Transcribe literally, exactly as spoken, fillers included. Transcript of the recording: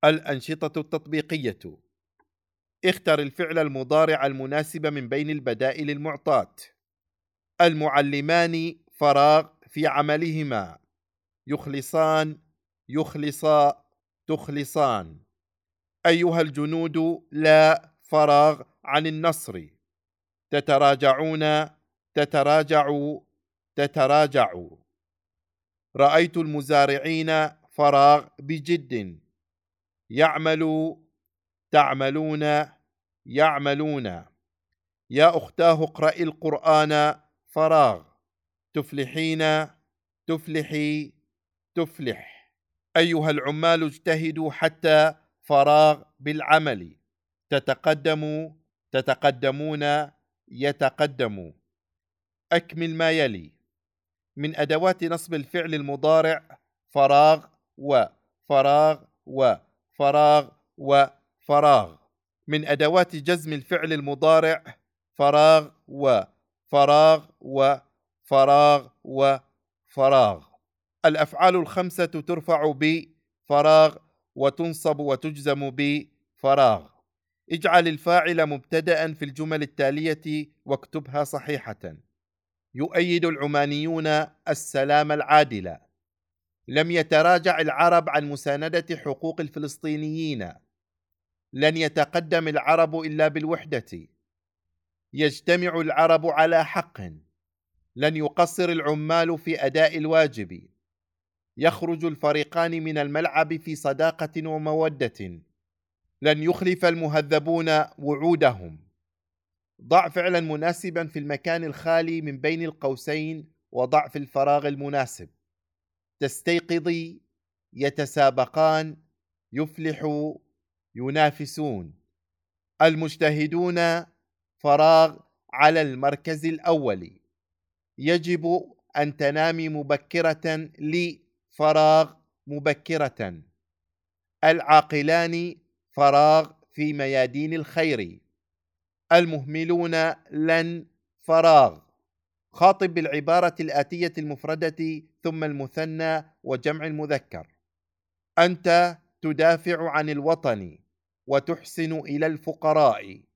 الأنشطة التطبيقية. اختر الفعل المضارع المناسب من بين البدائل المعطاة. المعلمان فراغ في عملهما. يخلصان، يخلصا، تخلصان. أيها الجنود لا فراغ عن النصر. تتراجعون، تتراجعوا، تتراجعوا. رأيت المزارعين فراغ بجد. يعمل، تعملون، يعملون. يا أختاه اقرأي القرآن فراغ. تفلحين، تفلحي، تفلح. أيها العمال اجتهدوا حتى فراغ بالعمل. تتقدم، تتقدمون، يتقدم. أكمل ما يلي. من أدوات نصب الفعل المضارع فراغ وفراغ وفراغ وفراغ. من أدوات جزم الفعل المضارع فراغ وفراغ وفراغ وفراغ. الأفعال الخمسة ترفع بفراغ وتنصب وتجزم بفراغ. اجعل الفاعل مبتدأ في الجمل التالية واكتبها صحيحة. يؤيد العمانيون السلام العادل. لم يتراجع العرب عن مساندة حقوق الفلسطينيين. لن يتقدم العرب إلا بالوحدة. يجتمع العرب على حق. لن يقصر العمال في أداء الواجب. يخرج الفريقان من الملعب في صداقة ومودة. لن يخلف المهذبون وعودهم. ضع فعلا مناسبا في المكان الخالي من بين القوسين وضع في الفراغ المناسب. تستيقظي، يتسابقان، يفلح، ينافسون. المجتهدون فراغ على المركز الأول. يجب أن تنامي مبكرة لفراغ مبكرة. العاقلان فراغ في ميادين الخير. المهملون لن فراغ. خاطب بالعبارة الآتية المفردة ثم المثنى وجمع المذكر. أنت تدافع عن الوطن وتحسن إلى الفقراء.